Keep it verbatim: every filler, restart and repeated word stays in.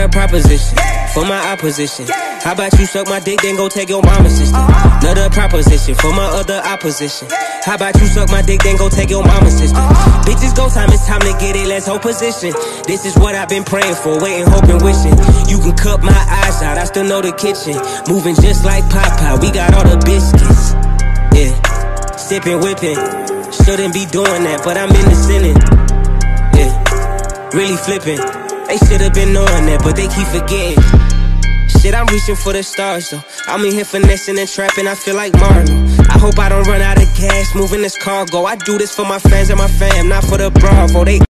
a proposition for my opposition. How about you suck my dick, then go take your mama's sister? Another proposition for my other opposition. How about you suck my dick, then go take your mama's sister? Bitches go time, it's time to get it, let's hold position. This is what I've been praying for, waiting, hoping, wishing. You can cut my eyes out, I still know the kitchen. Moving just like Popeye, we got all the biscuits. Yeah, sipping, whipping. Shouldn't be doing that, but I'm in the sinning. Yeah, really flipping. They should've been knowing that, but they keep forgetting. Shit, I'm reaching for the stars, though. I'm in here finessing and trapping, I feel like Marlo. I hope I don't run out of gas, moving this cargo. I do this for my fans and my fam, not for the Bravo. They